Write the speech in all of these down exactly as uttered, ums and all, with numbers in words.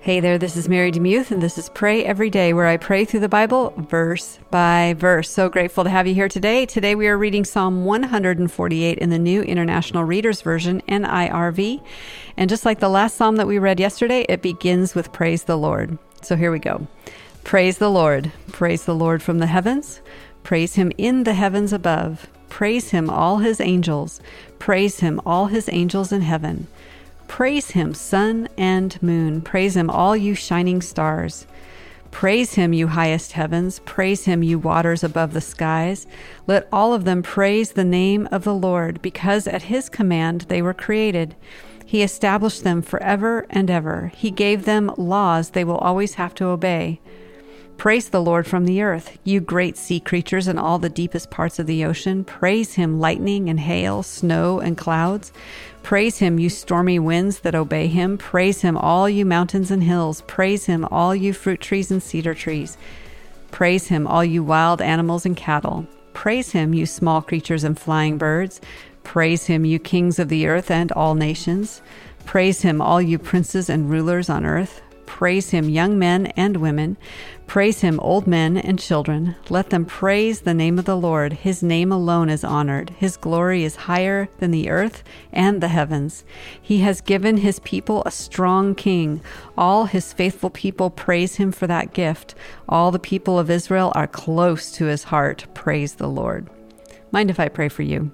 Hey there, this is Mary DeMuth, and this is Pray Every Day, where I pray through the Bible verse by verse. So grateful to have you here today. Today we are reading Psalm one forty-eight in the New International Reader's Version, N I R V. And just like the last psalm that we read yesterday, it begins with Praise the Lord. So here we go. Praise the Lord. Praise the Lord from the heavens. Praise him in the heavens above. Praise him, all his angels. Praise him, all his angels in heaven. Praise him, sun and moon. Praise him, all you shining stars. Praise him, you highest heavens. Praise him, you waters above the skies. Let all of them praise the name of the Lord, because at his command they were created. He established them forever and ever. He gave them laws they will always have to obey. Praise the Lord from the earth, you great sea creatures in all the deepest parts of the ocean. Praise him, lightning and hail, snow and clouds. Praise him, you stormy winds that obey him. Praise him, all you mountains and hills. Praise him, all you fruit trees and cedar trees. Praise him, all you wild animals and cattle. Praise him, you small creatures and flying birds. Praise him, you kings of the earth and all nations. Praise him, all you princes and rulers on earth. Praise him, young men and women. Praise him, old men and children. Let them praise the name of the Lord. His name alone is honored. His glory is higher than the earth and the heavens. He has given his people a strong king. All his faithful people praise him for that gift. All the people of Israel are close to his heart. Praise the Lord. Mind if I pray for you?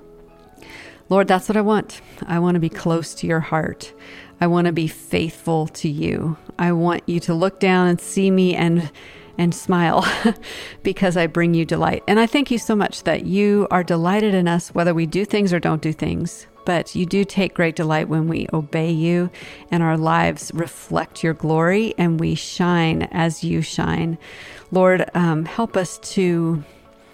Lord, that's what I want. I want to be close to your heart. I want to be faithful to you. I want you to look down and see me and and smile because I bring you delight. And I thank you so much that you are delighted in us, whether we do things or don't do things. But you do take great delight when we obey you and our lives reflect your glory and we shine as you shine. Lord, um, help us to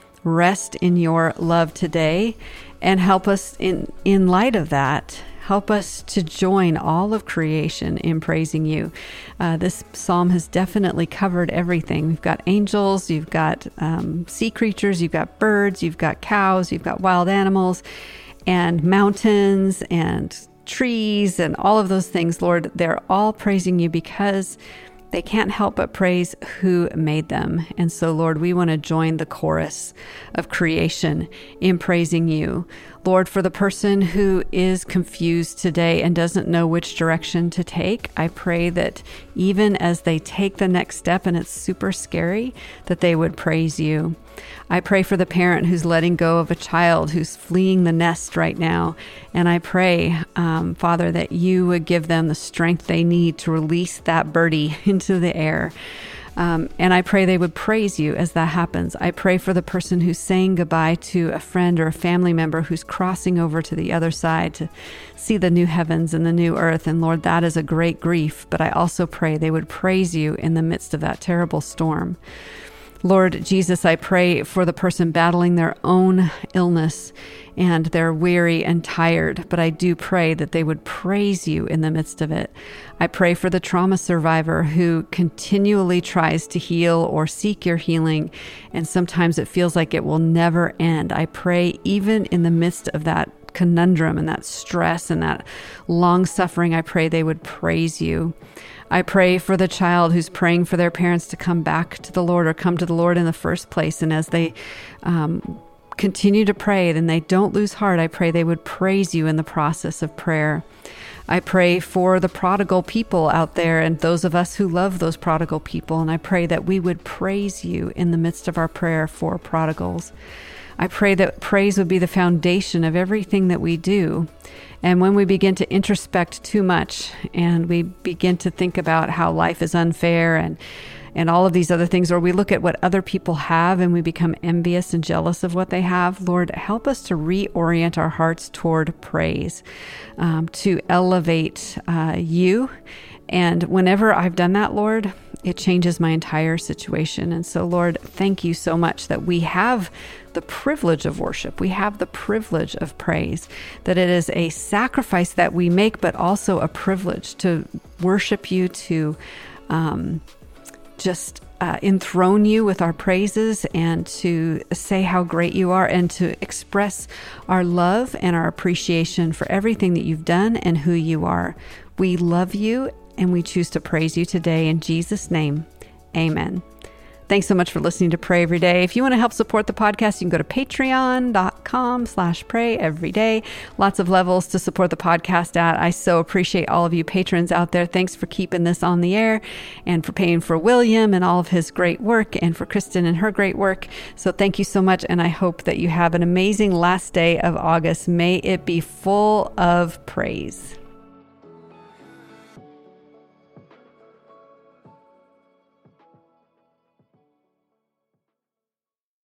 rest in your love today and help us in, in light of that. Help us to join all of creation in praising you. Uh, this psalm has definitely covered everything. We've got angels, you've got um, sea creatures, you've got birds, you've got cows, you've got wild animals, and mountains, and trees, and all of those things. Lord, they're all praising you because they can't help but praise who made them. And so, Lord, we want to join the chorus of creation in praising you. Lord, for the person who is confused today and doesn't know which direction to take, I pray that even as they take the next step and it's super scary, that they would praise you. I pray for the parent who's letting go of a child who's fleeing the nest right now. And I pray, um, Father, that you would give them the strength they need to release that birdie into the air. Um, and I pray they would praise you as that happens. I pray for the person who's saying goodbye to a friend or a family member who's crossing over to the other side to see the new heavens and the new earth. And Lord, that is a great grief. But I also pray they would praise you in the midst of that terrible storm. Lord Jesus, I pray for the person battling their own illness and they're weary and tired, but I do pray that they would praise you in the midst of it. I pray for the trauma survivor who continually tries to heal or seek your healing, and sometimes it feels like it will never end. I pray even in the midst of that conundrum and that stress and that long suffering, I pray they would praise you. I pray for the child who's praying for their parents to come back to the Lord or come to the Lord in the first place. And as they um, continue to pray, then they don't lose heart. I pray they would praise you in the process of prayer. I pray for the prodigal people out there and those of us who love those prodigal people. And I pray that we would praise you in the midst of our prayer for prodigals. I pray that praise would be the foundation of everything that we do. And when we begin to introspect too much and we begin to think about how life is unfair and and all of these other things, or we look at what other people have and we become envious and jealous of what they have, Lord, help us to reorient our hearts toward praise, um, to elevate uh, you. And whenever I've done that, Lord, it changes my entire situation. And so, Lord, thank you so much that we have the privilege of worship. We have the privilege of praise, that it is a sacrifice that we make, but also a privilege to worship you, to um, just uh, enthrone you with our praises and to say how great you are and to express our love and our appreciation for everything that you've done and who you are. We love you and we choose to praise you today in Jesus' name. Amen. Thanks so much for listening to Pray Every Day. If you want to help support the podcast, you can go to patreon.com slash pray every day. Lots of levels to support the podcast at. I so appreciate all of you patrons out there. Thanks for keeping this on the air and for paying for William and all of his great work and for Kristen and her great work. So thank you so much. And I hope that you have an amazing last day of August. May it be full of praise.